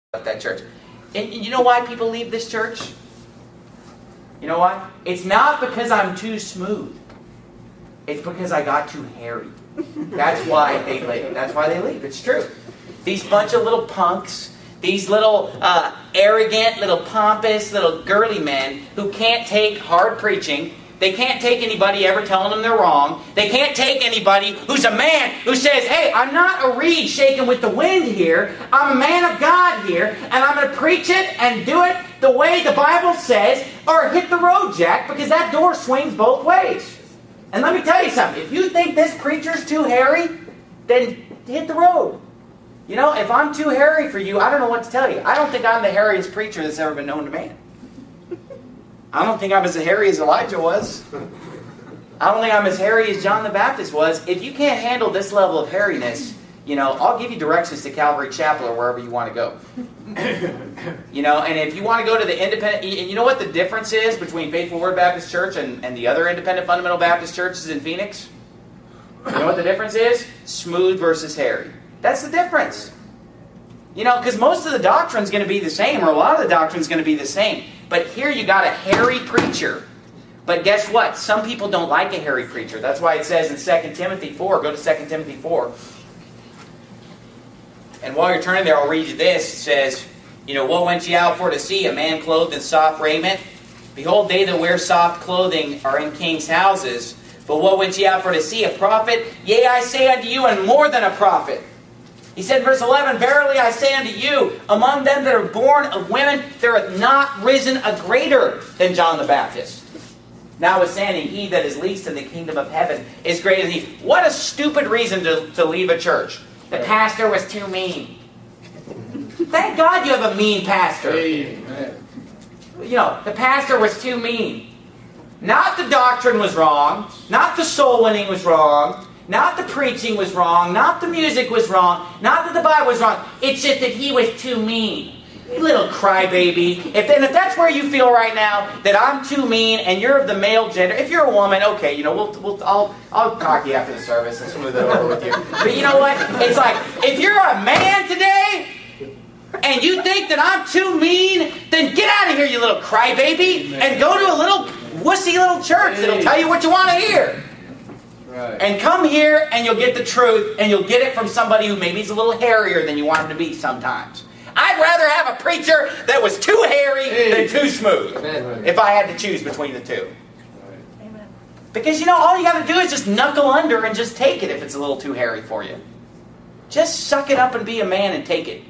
that church. And you know why people leave this church? You know why? It's not because I'm too smooth. It's because I got too hairy. That's why they leave. That's why they leave. It's true. These bunch of little punks, these little arrogant, little pompous, little girly men who can't take hard preaching. They can't take anybody ever telling them they're wrong. They can't take anybody who's a man who says, hey, I'm not a reed shaken with the wind here. I'm a man of God here, and I'm going to preach it and do it the way the Bible says, or hit the road, Jack, because that door swings both ways. And let me tell you something. If you think this preacher's too hairy, then hit the road. You know, if I'm too hairy for you, I don't know what to tell you. I don't think I'm the hairiest preacher that's ever been known to man. I don't think I'm as hairy as Elijah was. I don't think I'm as hairy as John the Baptist was. If you can't handle this level of hairiness, you know, I'll give you directions to Calvary Chapel or wherever you want to go. You know, and if you want to go to the independent, and you know what the difference is between Faithful Word Baptist Church and the other independent fundamental Baptist churches in Phoenix? You know what the difference is? Smooth versus hairy. That's the difference. You know, because most of the doctrine is going to be the same, or a lot of the doctrine is going to be the same. But here you got a hairy preacher. But guess what? Some people don't like a hairy preacher. That's why it says in 2 Timothy 4, go to 2 Timothy 4. And while you're turning there, I'll read you this. It says, you know, what went ye out for to see? A man clothed in soft raiment? Behold, they that wear soft clothing are in kings' houses. But what went ye out for to see? A prophet? Yea, I say unto you, and more than a prophet. He said in verse 11, verily I say unto you, among them that are born of women, there hath not risen a greater than John the Baptist. Notwithstanding, he that is least in the kingdom of heaven is greater than he. What a stupid reason to leave a church. The pastor was too mean. Thank God you have a mean pastor. Amen. You know, the pastor was too mean. Not the doctrine was wrong. Not the soul winning was wrong. Not the preaching was wrong. Not the music was wrong. Not that the Bible was wrong. It's just that he was too mean. You little crybaby. If that's where you feel right now, that I'm too mean and you're of the male gender. If you're a woman, okay, you know, I'll talk to you after the service and smooth it over with you. But you know what? It's like, if you're a man today and you think that I'm too mean, then get out of here, you little crybaby, and go to a little wussy little church that'll tell you what you want to hear. Right. And come here and you'll get the truth, and you'll get it from somebody who maybe is a little hairier than you want him to be sometimes. I'd rather have a preacher that was too hairy than too smooth. Amen. If I had to choose between the two. Amen. Because you know, all you got to do is just knuckle under and just take it if it's a little too hairy for you. Just suck it up and be a man and take it.